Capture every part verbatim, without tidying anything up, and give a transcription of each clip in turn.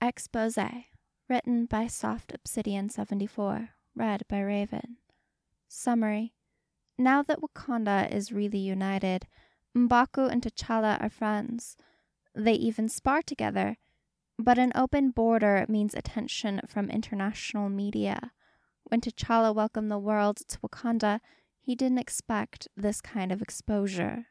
Expose, written by Soft Obsidian seventy-four, read by Raven. Summary. Now that Wakanda is really united, M'Baku and T'Challa are friends. They even spar together, but an open border means attention from international media. When T'Challa welcomed the world to Wakanda, he didn't expect this kind of exposure.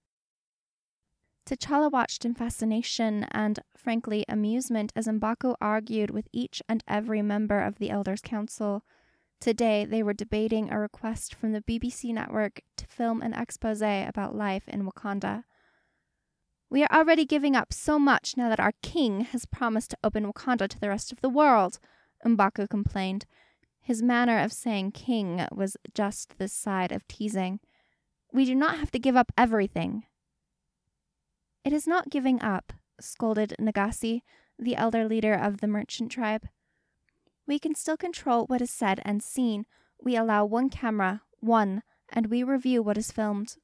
T'Challa watched in fascination and, frankly, amusement as M'Baku argued with each and every member of the Elders' Council. Today, they were debating a request from the B B C network to film an expose about life in Wakanda. "We are already giving up so much now that our king has promised to open Wakanda to the rest of the world," M'Baku complained. His manner of saying king was just this side of teasing. "We do not have to give up everything." "It is not giving up," scolded Nagasi, the elder leader of the merchant tribe. "We can still control what is said and seen. We allow one camera, one, and we review what is filmed."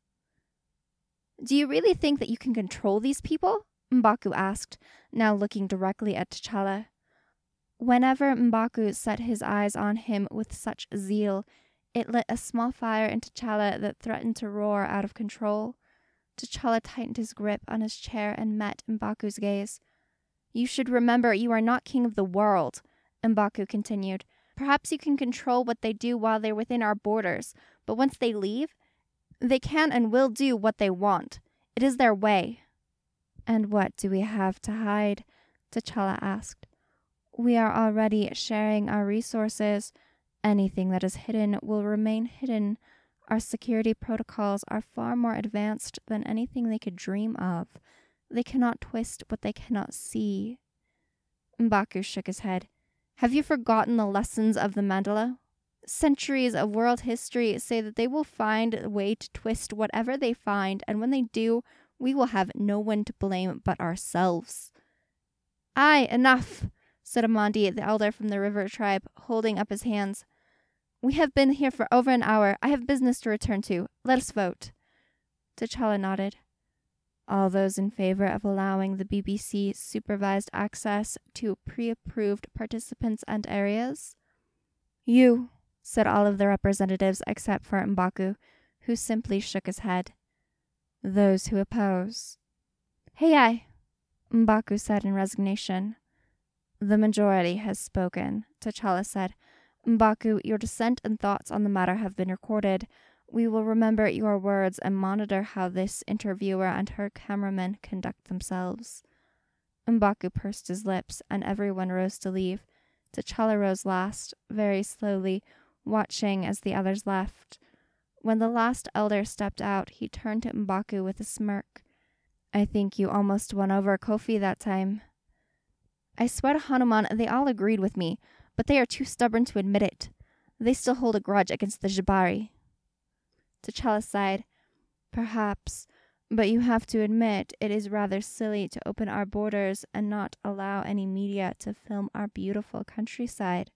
"Do you really think that you can control these people?" M'Baku asked, now looking directly at T'Challa. Whenever M'Baku set his eyes on him with such zeal, it lit a small fire in T'Challa that threatened to roar out of control. T'Challa tightened his grip on his chair and met M'Baku's gaze. "You should remember you are not king of the world," M'Baku continued. "Perhaps you can control what they do while they're within our borders, but once they leave, they can and will do what they want. It is their way." "And what do we have to hide?" T'Challa asked. "We are already sharing our resources. Anything that is hidden will remain hidden. Our security protocols are far more advanced than anything they could dream of. They cannot twist what they cannot see." M'Baku shook his head. "Have you forgotten the lessons of the Mandala? Centuries of world history say that they will find a way to twist whatever they find, and when they do, we will have no one to blame but ourselves." "Aye, enough," said Amandi, the elder from the river tribe, holding up his hands. "We have been here for over an hour. I have business to return to. Let us vote." T'Challa nodded. "All those in favor of allowing the B B C supervised access to pre-approved participants and areas?" "You," said all of the representatives except for M'Baku, who simply shook his head. "Those who oppose?" "Hey, aye," M'Baku said in resignation. "The majority has spoken," T'Challa said. "M'Baku, your dissent and thoughts on the matter have been recorded. We will remember your words and monitor how this interviewer and her cameraman conduct themselves." M'Baku pursed his lips, and everyone rose to leave. T'Challa rose last, very slowly, watching as the others left. When the last elder stepped out, he turned to M'Baku with a smirk. "I think you almost won over Kofi that time." "I swear to Hanuman, they all agreed with me, but they are too stubborn to admit it. They still hold a grudge against the Jabari." T'Challa sighed. "Perhaps, but you have to admit it is rather silly to open our borders and not allow any media to film our beautiful countryside."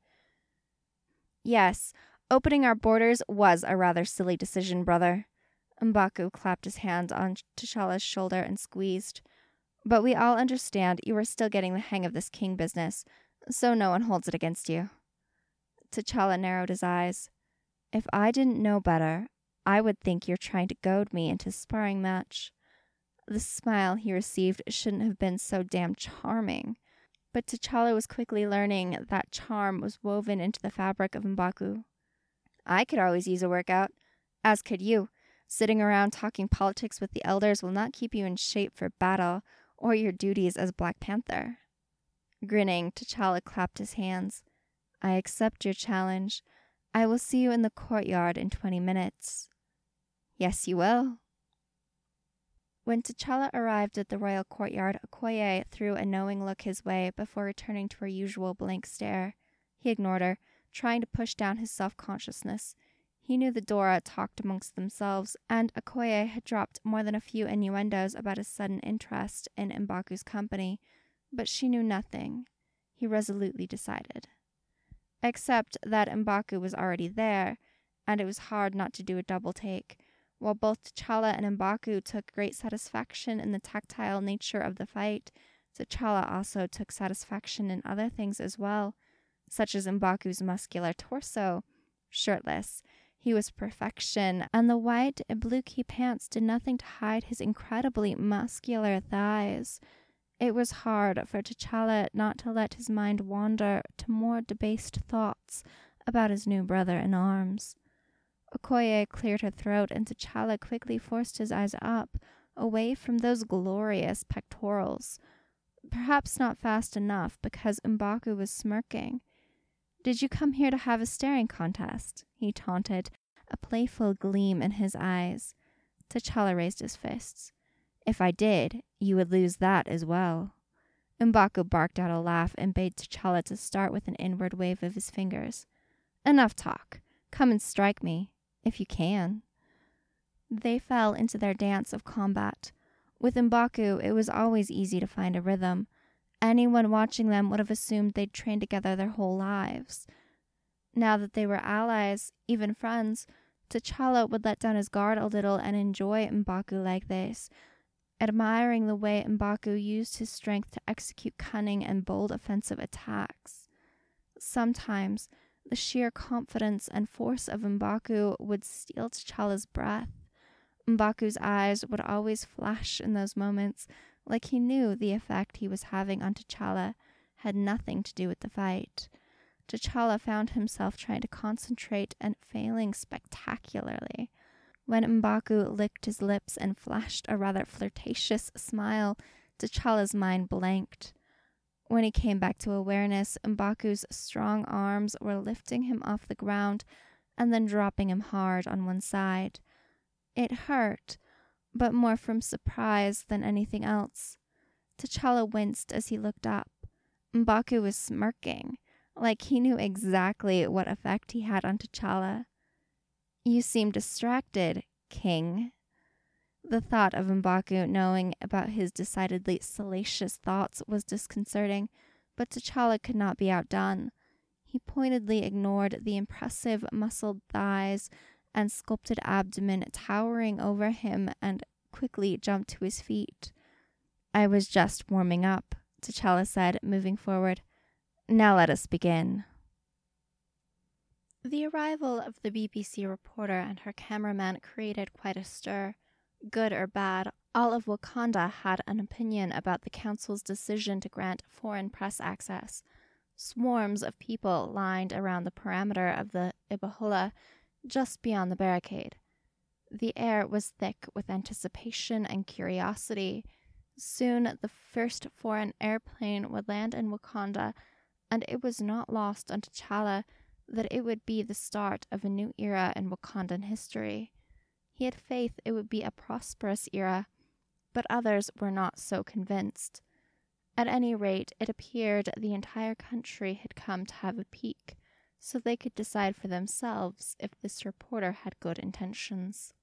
"Yes, opening our borders was a rather silly decision, brother." M'Baku clapped his hand on T'Challa's shoulder and squeezed. "But we all understand you are still getting the hang of this king business, so no one holds it against you." T'Challa narrowed his eyes. "If I didn't know better, I would think you're trying to goad me into a sparring match." The smile he received shouldn't have been so damn charming, but T'Challa was quickly learning that charm was woven into the fabric of M'Baku. "I could always use a workout, as could you. Sitting around talking politics with the elders will not keep you in shape for battle or your duties as Black Panther." Grinning, T'Challa clapped his hands. "I accept your challenge. I will see you in the courtyard in twenty minutes." "Yes, you will." When T'Challa arrived at the royal courtyard, Okoye threw a knowing look his way before returning to her usual blank stare. He ignored her, trying to push down his self-consciousness. He knew the Dora talked amongst themselves, and Okoye had dropped more than a few innuendos about his sudden interest in M'Baku's company, but she knew nothing, he resolutely decided. Except that M'Baku was already there, and it was hard not to do a double take. While both T'Challa and M'Baku took great satisfaction in the tactile nature of the fight, T'Challa also took satisfaction in other things as well, such as M'Baku's muscular torso. Shirtless, he was perfection, and the white Ibuki pants did nothing to hide his incredibly muscular thighs. It was hard for T'Challa not to let his mind wander to more debased thoughts about his new brother-in-arms. Okoye cleared her throat, and T'Challa quickly forced his eyes up, away from those glorious pectorals. Perhaps not fast enough, because M'Baku was smirking. "Did you come here to have a staring contest?" he taunted, a playful gleam in his eyes. T'Challa raised his fists. "If I did, you would lose that as well." M'Baku barked out a laugh and bade T'Challa to start with an inward wave of his fingers. "Enough talk. Come and strike me, if you can." They fell into their dance of combat. With M'Baku, it was always easy to find a rhythm. Anyone watching them would have assumed they'd trained together their whole lives. Now that they were allies, even friends, T'Challa would let down his guard a little and enjoy M'Baku like this, admiring the way M'Baku used his strength to execute cunning and bold offensive attacks. Sometimes, the sheer confidence and force of M'Baku would steal T'Challa's breath. M'Baku's eyes would always flash in those moments, like he knew the effect he was having on T'Challa had nothing to do with the fight. T'Challa found himself trying to concentrate and failing spectacularly. When M'Baku licked his lips and flashed a rather flirtatious smile, T'Challa's mind blanked. When he came back to awareness, M'Baku's strong arms were lifting him off the ground and then dropping him hard on one side. It hurt, but more from surprise than anything else. T'Challa winced as he looked up. M'Baku was smirking, like he knew exactly what effect he had on T'Challa. "You seem distracted, King." The thought of M'Baku knowing about his decidedly salacious thoughts was disconcerting, but T'Challa could not be outdone. He pointedly ignored the impressive muscled thighs and sculpted abdomen towering over him and quickly jumped to his feet. "I was just warming up," T'Challa said, moving forward. "Now let us begin." The arrival of the B B C reporter and her cameraman created quite a stir. Good or bad, all of Wakanda had an opinion about the council's decision to grant foreign press access. Swarms of people lined around the perimeter of the Ibohula, just beyond the barricade. The air was thick with anticipation and curiosity. Soon the first foreign airplane would land in Wakanda, and it was not lost on T'Challa that it would be the start of a new era in Wakandan history. He had faith it would be a prosperous era, but others were not so convinced. At any rate, it appeared the entire country had come to have a peek, so they could decide for themselves if this reporter had good intentions.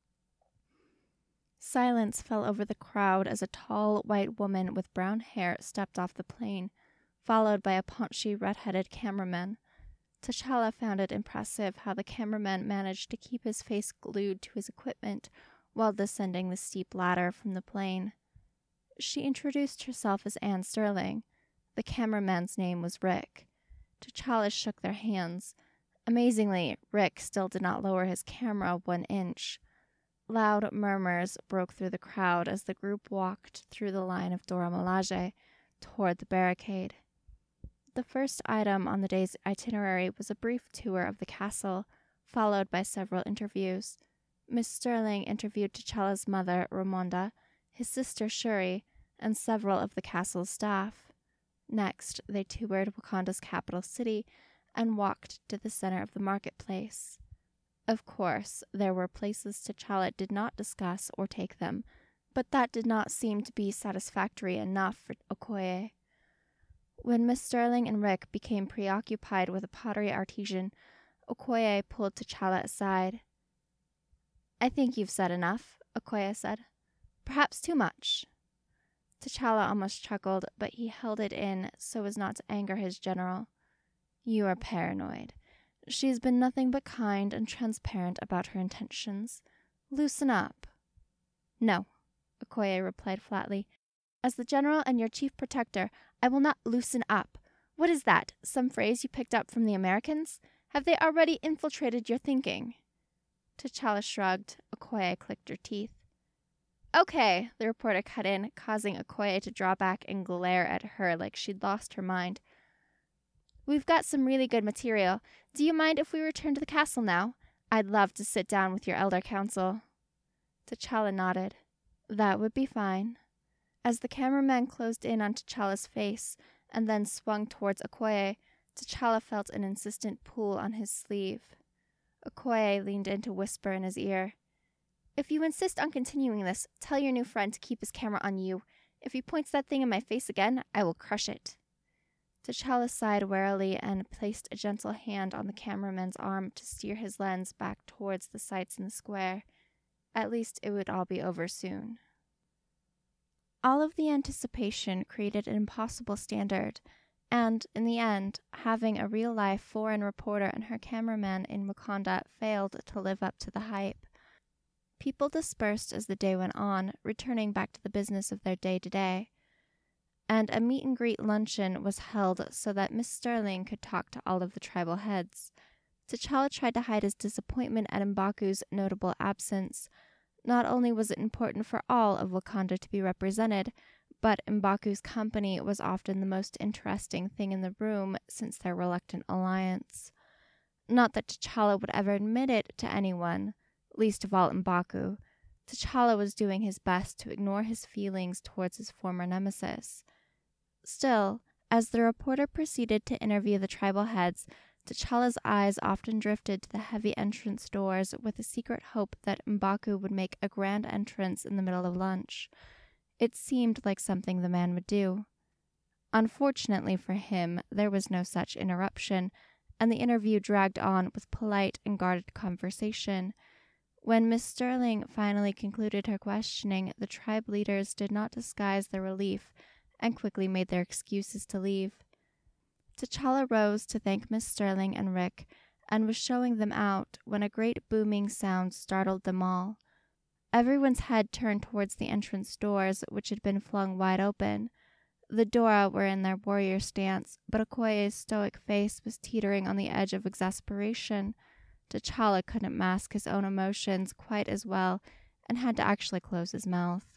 Silence fell over the crowd as a tall white woman with brown hair stepped off the plane, followed by a paunchy red-headed cameraman. T'Challa found it impressive how the cameraman managed to keep his face glued to his equipment while descending the steep ladder from the plane. She introduced herself as Anne Sterling. The cameraman's name was Rick. T'Challa shook their hands. Amazingly, Rick still did not lower his camera one inch. Loud murmurs broke through the crowd as the group walked through the line of Dora Milaje toward the barricade. The first item on the day's itinerary was a brief tour of the castle, followed by several interviews. Miss Sterling interviewed T'Challa's mother, Ramonda, his sister Shuri, and several of the castle's staff. Next, they toured Wakanda's capital city and walked to the center of the marketplace. Of course, there were places T'Challa did not discuss or take them, but that did not seem to be satisfactory enough for Okoye. When Miss Sterling and Rick became preoccupied with a pottery artisan, Okoye pulled T'Challa aside. "I think you've said enough," Okoye said. "Perhaps too much." T'Challa almost chuckled, but he held it in so as not to anger his general. "You are paranoid. She's been nothing but kind and transparent about her intentions. Loosen up." "No," Okoye replied flatly. As the general and your chief protector, I will not loosen up. What is that? Some phrase you picked up from the Americans? Have they already infiltrated your thinking? T'Challa shrugged. Okoye clicked her teeth. Okay, the reporter cut in, causing Okoye to draw back and glare at her like she'd lost her mind. We've got some really good material. Do you mind if we return to the castle now? I'd love to sit down with your elder council. T'Challa nodded. That would be fine. As the cameraman closed in on T'Challa's face and then swung towards Okoye, T'Challa felt an insistent pull on his sleeve. Okoye leaned in to whisper in his ear. If you insist on continuing this, tell your new friend to keep his camera on you. If he points that thing in my face again, I will crush it. T'Challa sighed warily and placed a gentle hand on the cameraman's arm to steer his lens back towards the sights in the square. At least it would all be over soon. All of the anticipation created an impossible standard, and, in the end, having a real-life foreign reporter and her cameraman in Wakanda failed to live up to the hype. People dispersed as the day went on, returning back to the business of their day-to-day. And a meet-and-greet luncheon was held so that Miss Sterling could talk to all of the tribal heads. T'Challa tried to hide his disappointment at M'Baku's notable absence. Not only was it important for all of Wakanda to be represented, but M'Baku's company was often the most interesting thing in the room since their reluctant alliance. Not that T'Challa would ever admit it to anyone, least of all M'Baku. T'Challa was doing his best to ignore his feelings towards his former nemesis. Still, as the reporter proceeded to interview the tribal heads, T'Challa's eyes often drifted to the heavy entrance doors with a secret hope that M'Baku would make a grand entrance in the middle of lunch. It seemed like something the man would do. Unfortunately for him, there was no such interruption, and the interview dragged on with polite and guarded conversation. When Miss Sterling finally concluded her questioning, the tribe leaders did not disguise their relief and quickly made their excuses to leave. T'Challa rose to thank Miss Sterling and Rick and was showing them out when a great booming sound startled them all. Everyone's head turned towards the entrance doors, which had been flung wide open. The Dora were in their warrior stance, but Okoye's stoic face was teetering on the edge of exasperation. T'Challa couldn't mask his own emotions quite as well and had to actually close his mouth.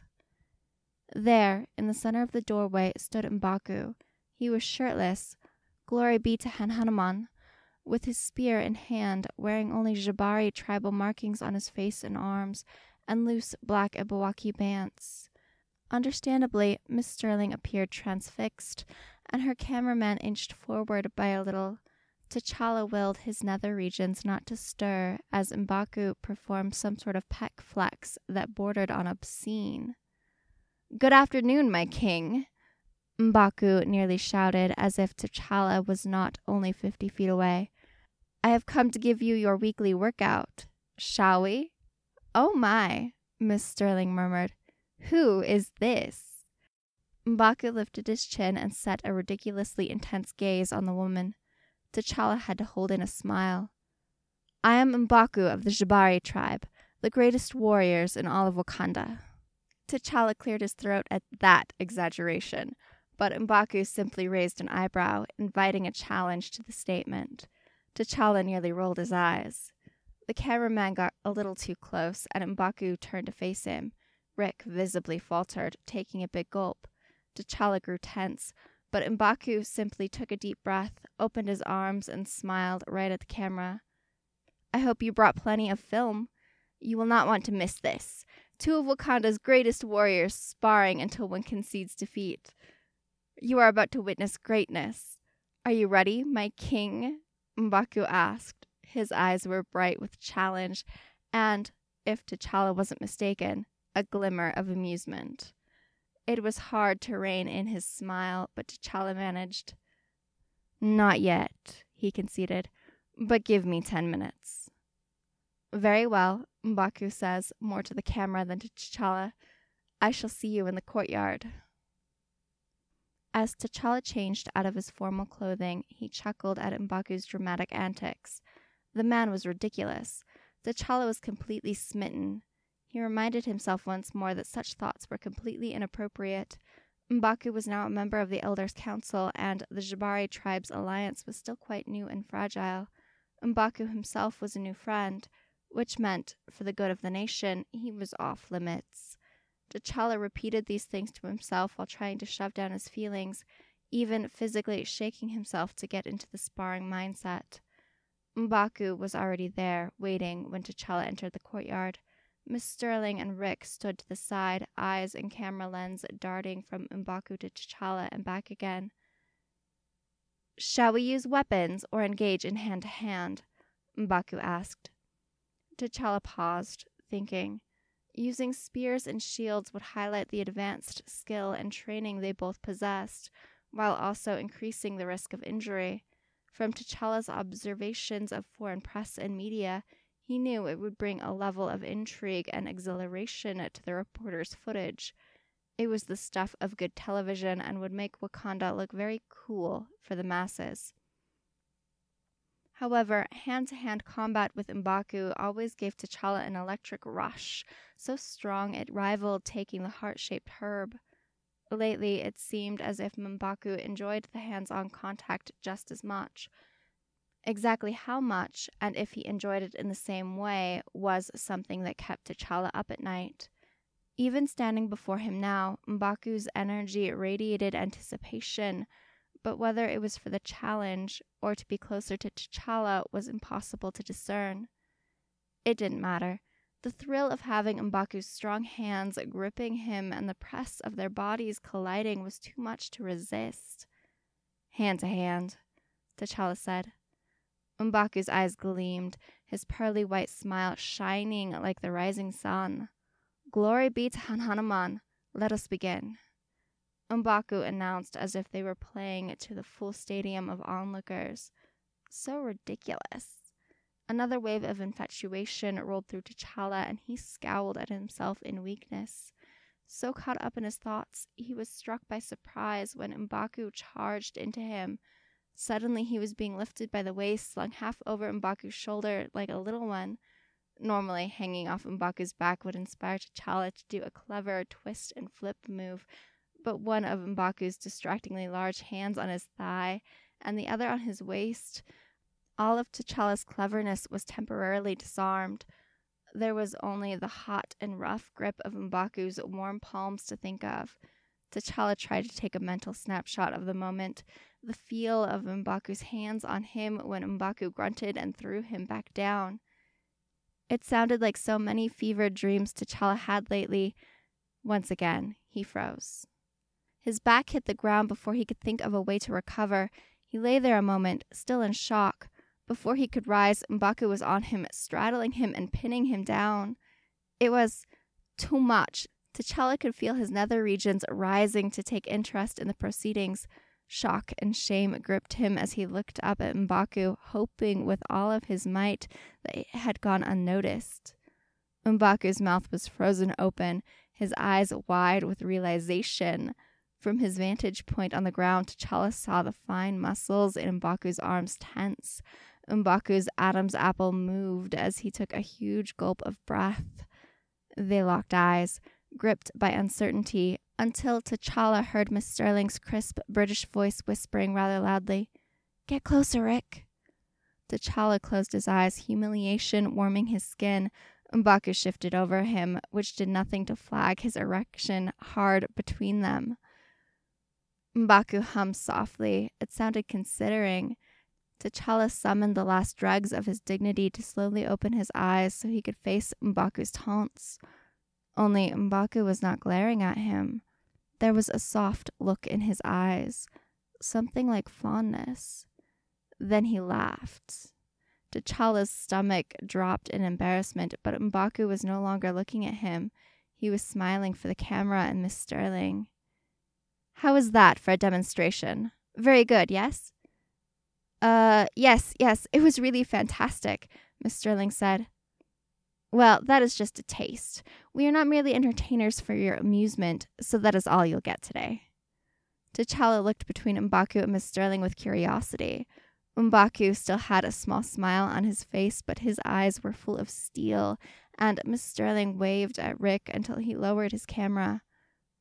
There, in the center of the doorway, stood M'Baku. He was shirtless, glory be to Hanhanuman, with his spear in hand, wearing only Jabari tribal markings on his face and arms, and loose black Ebawaki bands. Understandably, Miss Sterling appeared transfixed, and her cameraman inched forward by a little. T'Challa willed his nether regions not to stir as M'Baku performed some sort of peck flex that bordered on obscene. "Good afternoon, my king," M'Baku nearly shouted as if T'Challa was not only fifty feet away. "I have come to give you your weekly workout. Shall we?" "Oh my," Miss Sterling murmured. "Who is this?" M'Baku lifted his chin and set a ridiculously intense gaze on the woman. T'Challa had to hold in a smile. "I am M'Baku of the Jabari tribe, the greatest warriors in all of Wakanda." T'Challa cleared his throat at that exaggeration, but M'Baku simply raised an eyebrow, inviting a challenge to the statement. T'Challa nearly rolled his eyes. The cameraman got a little too close, and M'Baku turned to face him. Rick visibly faltered, taking a big gulp. T'Challa grew tense, but M'Baku simply took a deep breath, opened his arms, and smiled right at the camera. "I hope you brought plenty of film. You will not want to miss this. Two of Wakanda's greatest warriors sparring until one concedes defeat. You are about to witness greatness. Are you ready, my king?" M'Baku asked. His eyes were bright with challenge and, if T'Challa wasn't mistaken, a glimmer of amusement. It was hard to rein in his smile, but T'Challa managed. "Not yet," he conceded, "but give me ten minutes." "Very well," M'Baku says, more to the camera than to T'Challa. "I shall see you in the courtyard." As T'Challa changed out of his formal clothing, he chuckled at M'Baku's dramatic antics. The man was ridiculous. T'Challa was completely smitten. He reminded himself once more that such thoughts were completely inappropriate. M'Baku was now a member of the Elders' Council, and the Jabari tribe's alliance was still quite new and fragile. M'Baku himself was a new friend, which meant, for the good of the nation, he was off limits. T'Challa repeated these things to himself while trying to shove down his feelings, even physically shaking himself to get into the sparring mindset. M'Baku was already there, waiting when T'Challa entered the courtyard. Miss Sterling and Rick stood to the side, eyes and camera lens darting from M'Baku to T'Challa and back again. "Shall we use weapons or engage in hand-to-hand?" M'Baku asked. T'Challa paused, thinking. Using spears and shields would highlight the advanced skill and training they both possessed, while also increasing the risk of injury. From T'Challa's observations of foreign press and media, he knew it would bring a level of intrigue and exhilaration to the reporter's footage. It was the stuff of good television and would make Wakanda look very cool for the masses. However, hand-to-hand combat with M'Baku always gave T'Challa an electric rush, so strong it rivaled taking the heart-shaped herb. Lately, it seemed as if M'Baku enjoyed the hands-on contact just as much. Exactly how much, and if he enjoyed it in the same way, was something that kept T'Challa up at night. Even standing before him now, M'Baku's energy radiated anticipation, but whether it was for the challenge or to be closer to T'Challa was impossible to discern. It didn't matter. The thrill of having M'Baku's strong hands gripping him and the press of their bodies colliding was too much to resist. "Hand to hand," T'Challa said. M'Baku's eyes gleamed, his pearly white smile shining like the rising sun. "Glory be to Han-Hanuman. Let us begin," M'Baku announced as if they were playing to the full stadium of onlookers. So ridiculous. Another wave of infatuation rolled through T'Challa, and he scowled at himself in weakness. So caught up in his thoughts, he was struck by surprise when M'Baku charged into him. Suddenly he was being lifted by the waist, slung half over M'Baku's shoulder like a little one. Normally, hanging off M'Baku's back would inspire T'Challa to do a clever twist and flip move, but one of M'Baku's distractingly large hands on his thigh and the other on his waist, all of T'Challa's cleverness was temporarily disarmed. There was only the hot and rough grip of M'Baku's warm palms to think of. T'Challa tried to take a mental snapshot of the moment, the feel of M'Baku's hands on him when M'Baku grunted and threw him back down. It sounded like so many fevered dreams T'Challa had lately. Once again, he froze. His back hit the ground before he could think of a way to recover. He lay there a moment, still in shock. Before he could rise, M'Baku was on him, straddling him and pinning him down. It was too much. T'Challa could feel his nether regions rising to take interest in the proceedings. Shock and shame gripped him as he looked up at M'Baku, hoping with all of his might that it had gone unnoticed. M'Baku's mouth was frozen open, his eyes wide with realization. From his vantage point on the ground, T'Challa saw the fine muscles in M'Baku's arms tense. M'Baku's Adam's apple moved as he took a huge gulp of breath. They locked eyes, gripped by uncertainty, until T'Challa heard Miss Sterling's crisp British voice whispering rather loudly, "Get closer, Rick." T'Challa closed his eyes, humiliation warming his skin. M'Baku shifted over him, which did nothing to flag his erection hard between them. M'Baku hummed softly. It sounded considering. T'Challa summoned the last dregs of his dignity to slowly open his eyes so he could face M'Baku's taunts. Only M'Baku was not glaring at him. There was a soft look in his eyes, something like fondness. Then he laughed. T'Challa's stomach dropped in embarrassment, but M'Baku was no longer looking at him. He was smiling for the camera and Miss Sterling. "How was that for a demonstration? Very good, yes?" Uh, yes, yes, it was really fantastic," Miss Sterling said. "Well, that is just a taste. We are not merely entertainers for your amusement, so that is all you'll get today." T'Challa looked between M'Baku and Miss Sterling with curiosity. M'Baku still had a small smile on his face, but his eyes were full of steel, and Miss Sterling waved at Rick until he lowered his camera.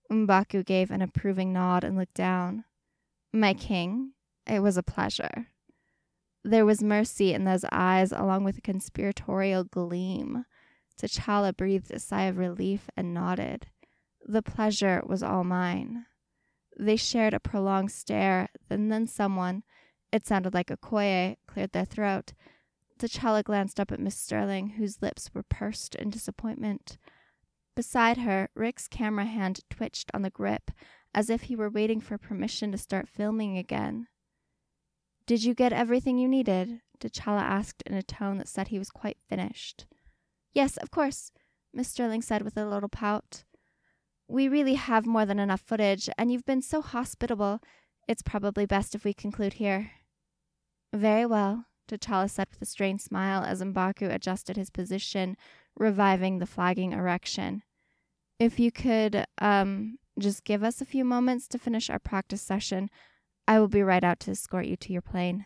M'Baku gave an approving nod and looked down. My king, it was a pleasure. There was mercy in those eyes, along with a conspiratorial gleam. T'Challa breathed a sigh of relief and nodded. The pleasure was all mine. They shared a prolonged stare, and then someone, it sounded like Okoye, cleared their throat. T'Challa glanced up at Miss Sterling, whose lips were pursed in disappointment. Beside her, Rick's camera hand twitched on the grip, as if he were waiting for permission to start filming again. Did you get everything you needed? T'Challa asked in a tone that said he was quite finished. Yes, of course, Miss Sterling said with a little pout. We really have more than enough footage, and you've been so hospitable. It's probably best if we conclude here. Very well, T'Challa said with a strained smile as M'Baku adjusted his position, reviving the flagging erection. If you could, um, just give us a few moments to finish our practice session, I will be right out to escort you to your plane.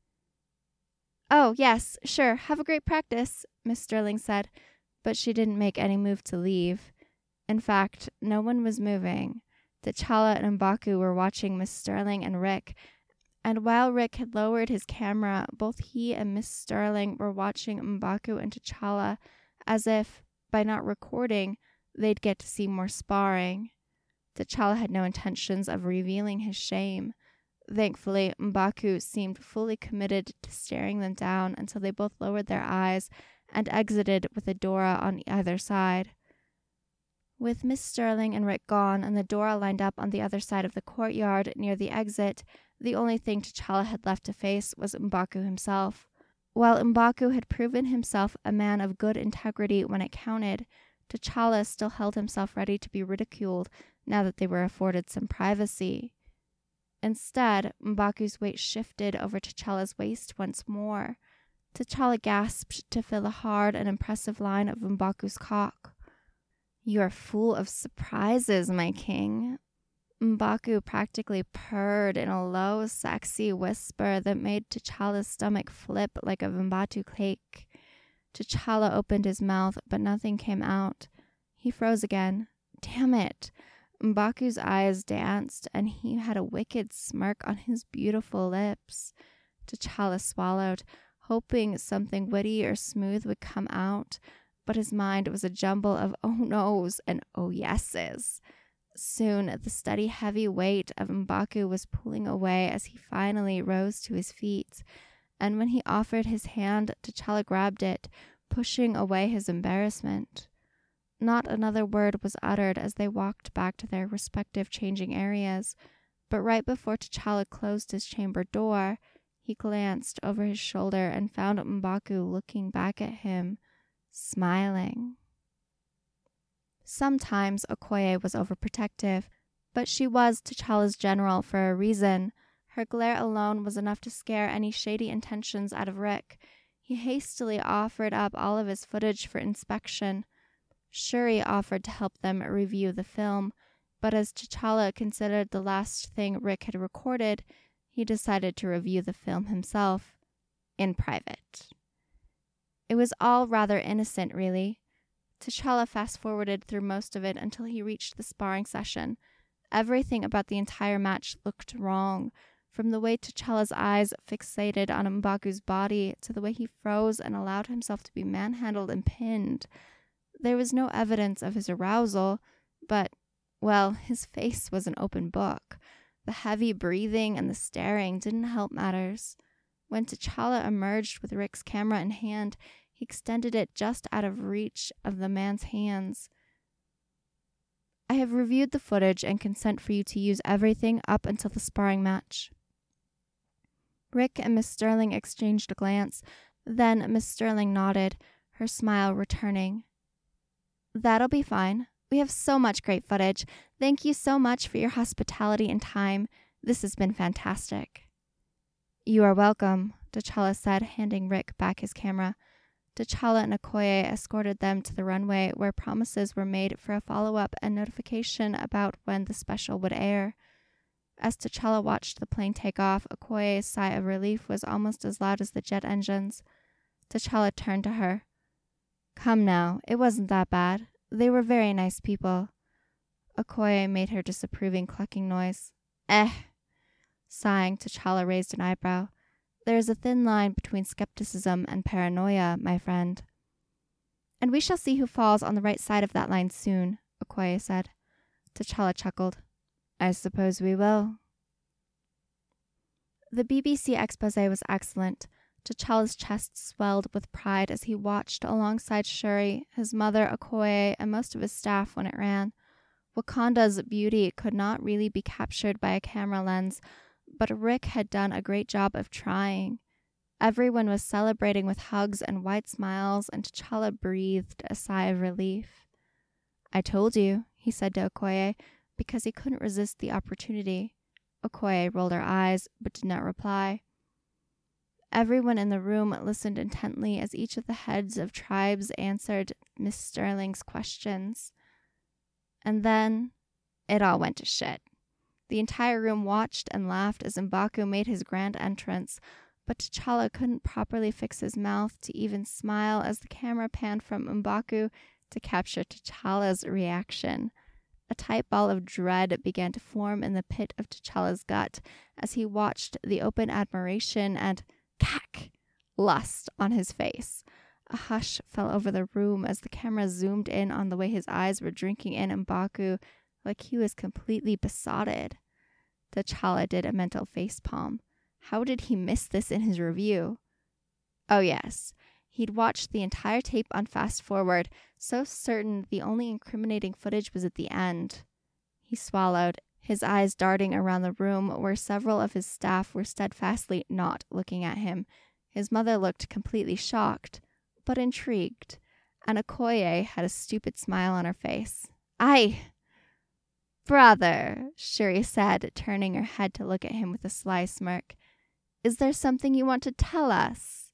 Oh, yes, sure, have a great practice, Miss Sterling said, but she didn't make any move to leave. In fact, no one was moving. T'Challa and M'Baku were watching Miss Sterling and Rick, and while Rick had lowered his camera, both he and Miss Sterling were watching M'Baku and T'Challa as if, by not recording, they'd get to see more sparring. T'Challa had no intentions of revealing his shame. Thankfully, M'Baku seemed fully committed to staring them down until they both lowered their eyes and exited with Adora on either side. With Miss Sterling and Rick gone and the Dora lined up on the other side of the courtyard near the exit, the only thing T'Challa had left to face was M'Baku himself. While M'Baku had proven himself a man of good integrity when it counted, T'Challa still held himself ready to be ridiculed now that they were afforded some privacy. Instead, M'Baku's weight shifted over T'Challa's waist once more. T'Challa gasped to feel the hard and impressive line of M'Baku's cock. You are full of surprises, my king. M'Baku practically purred in a low, sexy whisper that made T'Challa's stomach flip like a M'Batu cake. T'Challa opened his mouth, but nothing came out. He froze again. Damn it! M'Baku's eyes danced, and he had a wicked smirk on his beautiful lips. T'Challa swallowed, hoping something witty or smooth would come out, but his mind was a jumble of oh no's and oh yeses. Soon, the steady heavy weight of M'Baku was pulling away as he finally rose to his feet, and when he offered his hand, T'Challa grabbed it, pushing away his embarrassment. Not another word was uttered as they walked back to their respective changing areas, but right before T'Challa closed his chamber door, he glanced over his shoulder and found M'Baku looking back at him, smiling. Sometimes Okoye was overprotective, but she was T'Challa's general for a reason. Her glare alone was enough to scare any shady intentions out of Rick. He hastily offered up all of his footage for inspection. Shuri offered to help them review the film, but as T'Challa considered the last thing Rick had recorded, he decided to review the film himself, in private. It was all rather innocent, really. T'Challa fast-forwarded through most of it until he reached the sparring session. Everything about the entire match looked wrong, from the way T'Challa's eyes fixated on M'Baku's body to the way he froze and allowed himself to be manhandled and pinned. There was no evidence of his arousal, but, well, his face was an open book. The heavy breathing and the staring didn't help matters. When T'Challa emerged with Rick's camera in hand, he extended it just out of reach of the man's hands. I have reviewed the footage and consent for you to use everything up until the sparring match. Rick and Miss Sterling exchanged a glance. Then Miss Sterling nodded, her smile returning. That'll be fine. We have so much great footage. Thank you so much for your hospitality and time. This has been fantastic. You are welcome, T'Challa said, handing Rick back his camera. T'Challa and Okoye escorted them to the runway where promises were made for a follow-up and notification about when the special would air. As T'Challa watched the plane take off, Okoye's sigh of relief was almost as loud as the jet engines. T'Challa turned to her. Come now, it wasn't that bad. They were very nice people. Okoye made her disapproving clucking noise. Eh. Sighing, T'Challa raised an eyebrow. There is a thin line between skepticism and paranoia, my friend. And we shall see who falls on the right side of that line soon, Okoye said. T'Challa chuckled. I suppose we will. The B B C expose was excellent. T'Challa's chest swelled with pride as he watched alongside Shuri, his mother, Okoye, and most of his staff when it ran. Wakanda's beauty could not really be captured by a camera lens, but Rick had done a great job of trying. Everyone was celebrating with hugs and wide smiles, and T'Challa breathed a sigh of relief. I told you, he said to Okoye, because he couldn't resist the opportunity. Okoye rolled her eyes, but did not reply. Everyone in the room listened intently as each of the heads of tribes answered Miss Sterling's questions. And then it all went to shit. The entire room watched and laughed as M'Baku made his grand entrance, but T'Challa couldn't properly fix his mouth to even smile as the camera panned from M'Baku to capture T'Challa's reaction. A tight ball of dread began to form in the pit of T'Challa's gut as he watched the open admiration and cack lust on his face. A hush fell over the room as the camera zoomed in on the way his eyes were drinking in M'Baku like he was completely besotted. T'Challa did a mental facepalm. How did he miss this in his review? Oh yes, he'd watched the entire tape on fast forward, so certain the only incriminating footage was at the end. He swallowed, his eyes darting around the room where several of his staff were steadfastly not looking at him. His mother looked completely shocked, but intrigued, and Okoye had a stupid smile on her face. I... Brother, Shuri said, turning her head to look at him with a sly smirk. Is there something you want to tell us?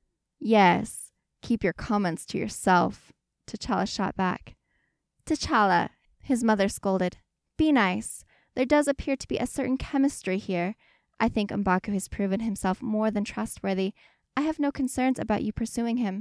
Yes. Keep your comments to yourself, T'Challa shot back. T'Challa, his mother scolded. Be nice. There does appear to be a certain chemistry here. I think M'Baku has proven himself more than trustworthy. I have no concerns about you pursuing him.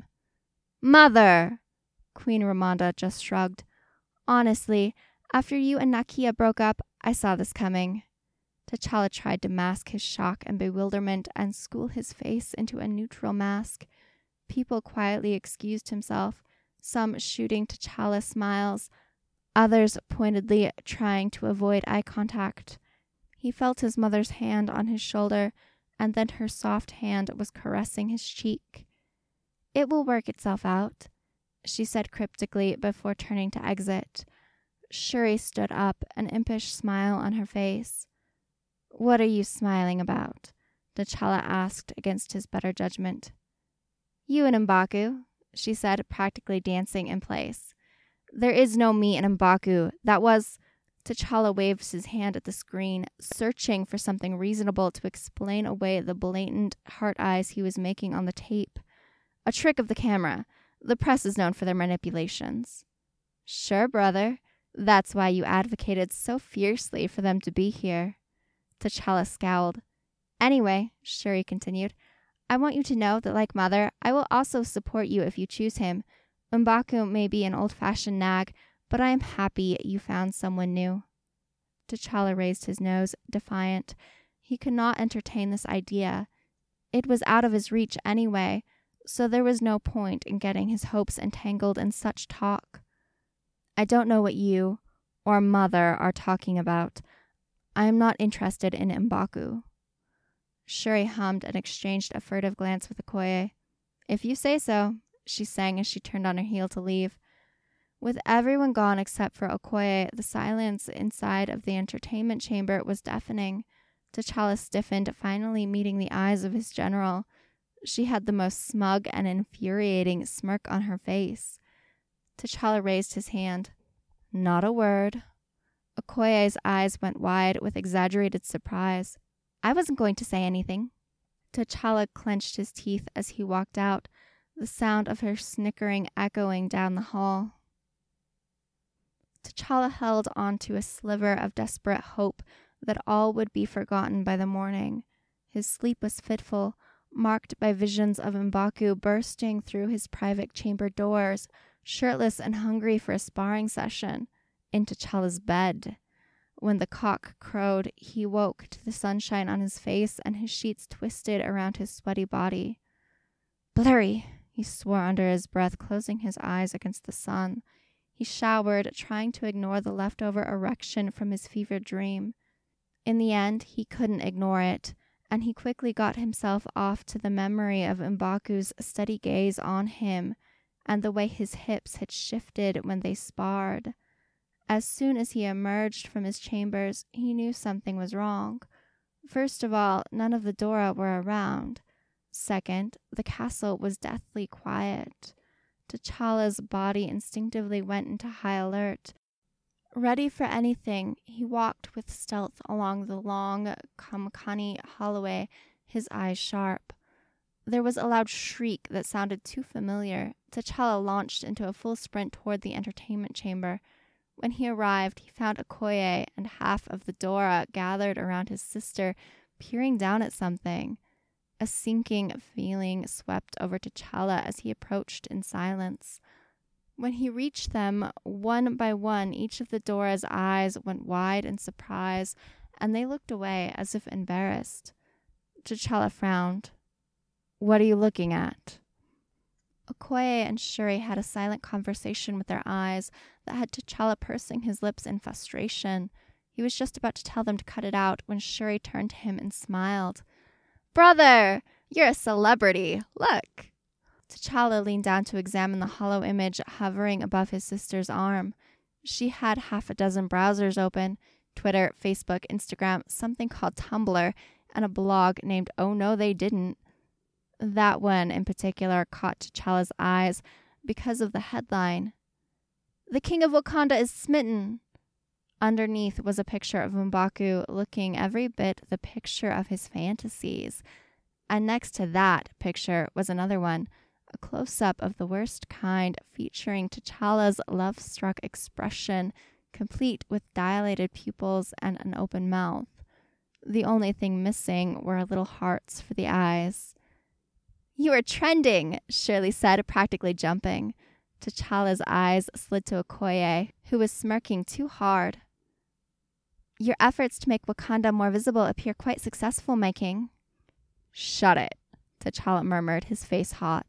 Mother! Queen Ramonda just shrugged. Honestly, after you and Nakia broke up, I saw this coming. T'Challa tried to mask his shock and bewilderment and school his face into a neutral mask. People quietly excused himself, some shooting T'Challa smiles, others pointedly trying to avoid eye contact. He felt his mother's hand on his shoulder, and then her soft hand was caressing his cheek. It will work itself out, she said cryptically before turning to exit. Shuri stood up, an impish smile on her face. What are you smiling about? T'Challa asked against his better judgment. You and M'Baku, she said, practically dancing in place. There is no me in M'Baku. That was... T'Challa waved his hand at the screen, searching for something reasonable to explain away the blatant heart eyes he was making on the tape. A trick of the camera. The press is known for their manipulations. Sure, brother. That's why you advocated so fiercely for them to be here. T'Challa scowled. Anyway, Shuri continued, I want you to know that, like Mother, I will also support you if you choose him. M'Baku may be an old-fashioned nag, but I am happy you found someone new. T'Challa raised his nose, defiant. He could not entertain this idea. It was out of his reach anyway, so there was no point in getting his hopes entangled in such talk. I don't know what you or Mother are talking about. I am not interested in M'Baku. Shuri hummed and exchanged a furtive glance with Okoye. If you say so, she sang as she turned on her heel to leave. With everyone gone except for Okoye, the silence inside of the entertainment chamber was deafening. T'Challa stiffened, finally meeting the eyes of his general. She had the most smug and infuriating smirk on her face. T'Challa raised his hand. Not a word. Okoye's eyes went wide with exaggerated surprise. I wasn't going to say anything. T'Challa clenched his teeth as he walked out, the sound of her snickering echoing down the hall. T'Challa held on to a sliver of desperate hope that all would be forgotten by the morning. His sleep was fitful, marked by visions of M'Baku bursting through his private chamber doors, shirtless and hungry for a sparring session. in T'Challa's bed. When the cock crowed, he woke to the sunshine on his face and his sheets twisted around his sweaty body. Blurry, he swore under his breath, closing his eyes against the sun. He showered, trying to ignore the leftover erection from his fevered dream. In the end, he couldn't ignore it, and he quickly got himself off to the memory of M'Baku's steady gaze on him and the way his hips had shifted when they sparred. As soon as he emerged from his chambers, he knew something was wrong. First of all, none of the Dora were around. Second, the castle was deathly quiet. T'Challa's body instinctively went into high alert. Ready for anything, he walked with stealth along the long Kamkani hallway, his eyes sharp. There was a loud shriek that sounded too familiar. T'Challa launched into a full sprint toward the entertainment chamber. When he arrived, he found Okoye and half of the Dora gathered around his sister, peering down at something. A sinking feeling swept over T'Challa as he approached in silence. When he reached them, one by one, each of the Dora's eyes went wide in surprise, and they looked away as if embarrassed. T'Challa frowned. "What are you looking at?" Okoye and Shuri had a silent conversation with their eyes that had T'Challa pursing his lips in frustration. He was just about to tell them to cut it out when Shuri turned to him and smiled. "Brother, you're a celebrity. Look." T'Challa leaned down to examine the hollow image hovering above his sister's arm. She had half a dozen browsers open: Twitter, Facebook, Instagram, something called Tumblr, and a blog named Oh No They Didn't. That one in particular caught T'Challa's eyes because of the headline. "The King of Wakanda is smitten." Underneath was a picture of M'Baku looking every bit the picture of his fantasies. And next to that picture was another one, a close-up of the worst kind, featuring T'Challa's love-struck expression, complete with dilated pupils and an open mouth. The only thing missing were little hearts for the eyes. "You are trending," Shirley said, practically jumping. T'Challa's eyes slid to Okoye, who was smirking too hard. "Your efforts to make Wakanda more visible appear quite successful, my king." "Shut it," T'Challa murmured, his face hot.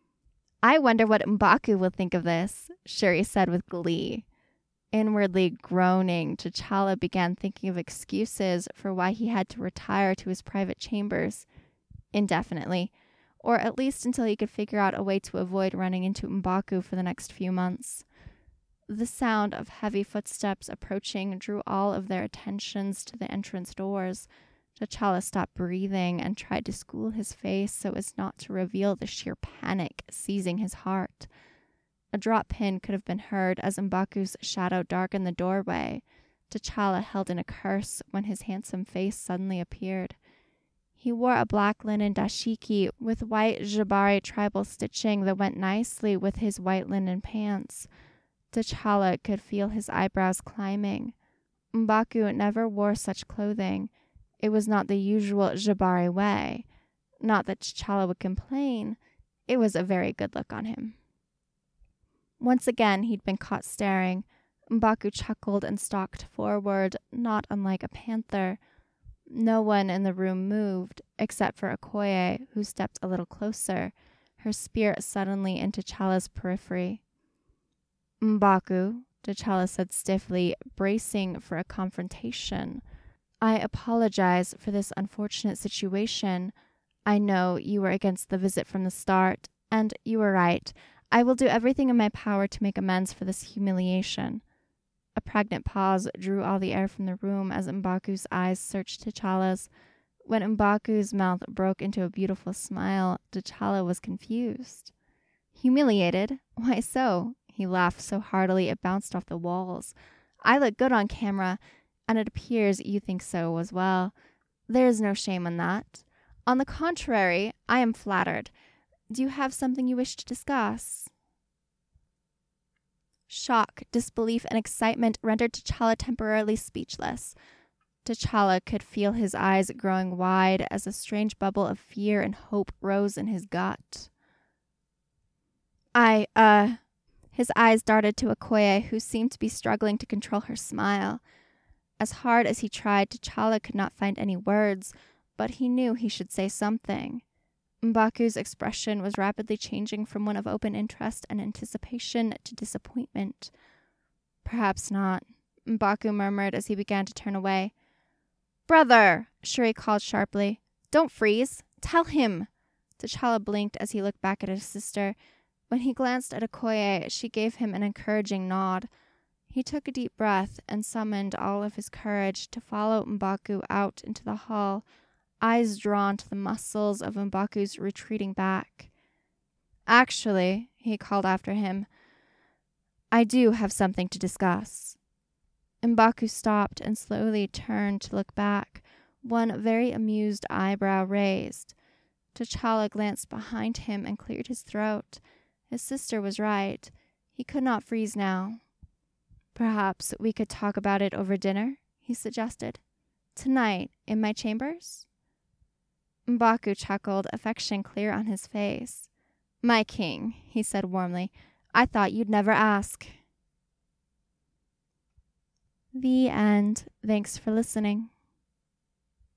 "I wonder what M'Baku will think of this," Shuri said with glee. Inwardly groaning, T'Challa began thinking of excuses for why he had to retire to his private chambers indefinitely, or at least until he could figure out a way to avoid running into M'Baku for the next few months. The sound of heavy footsteps approaching drew all of their attentions to the entrance doors. T'Challa stopped breathing and tried to school his face so as not to reveal the sheer panic seizing his heart. A drop pin could have been heard as M'Baku's shadow darkened the doorway. T'Challa held in a curse when his handsome face suddenly appeared. He wore a black linen dashiki with white Jabari tribal stitching that went nicely with his white linen pants. T'Challa could feel his eyebrows climbing. M'Baku never wore such clothing. It was not the usual Jabari way. Not that T'Challa would complain. It was a very good look on him. Once again, he'd been caught staring. M'Baku chuckled and stalked forward, not unlike a panther. No one in the room moved, except for Okoye, who stepped a little closer, her spear suddenly into T'Challa's periphery. "M'Baku," T'Challa said stiffly, bracing for a confrontation. "I apologize for this unfortunate situation. I know you were against the visit from the start, and you were right. I will do everything in my power to make amends for this humiliation." A pregnant pause drew all the air from the room as M'Baku's eyes searched T'Challa's. When M'Baku's mouth broke into a beautiful smile, T'Challa was confused. "Humiliated? Why so?" He laughed so heartily it bounced off the walls. "I look good on camera, and it appears you think so as well. There is no shame in that. On the contrary, I am flattered. Do you have something you wish to discuss?" Shock, disbelief, and excitement rendered T'Challa temporarily speechless. T'Challa could feel his eyes growing wide as a strange bubble of fear and hope rose in his gut. I, uh... His eyes darted to Okoye, who seemed to be struggling to control her smile. As hard as he tried, T'Challa could not find any words, but he knew he should say something. M'Baku's expression was rapidly changing from one of open interest and anticipation to disappointment. "Perhaps not," M'Baku murmured as he began to turn away. "Brother!" Shuri called sharply. "Don't freeze! Tell him!" T'Challa blinked as he looked back at his sister. When he glanced at Okoye, she gave him an encouraging nod. He took a deep breath and summoned all of his courage to follow M'Baku out into the hall, eyes drawn to the muscles of M'Baku's retreating back. "Actually," he called after him, "I do have something to discuss." M'Baku stopped and slowly turned to look back, one very amused eyebrow raised. T'Challa glanced behind him and cleared his throat. His sister was right. He could not freeze now. "Perhaps we could talk about it over dinner," he suggested. "Tonight, in my chambers?" M'Baku chuckled, affection clear on his face. "My king," he said warmly, "I thought you'd never ask." The end. Thanks for listening.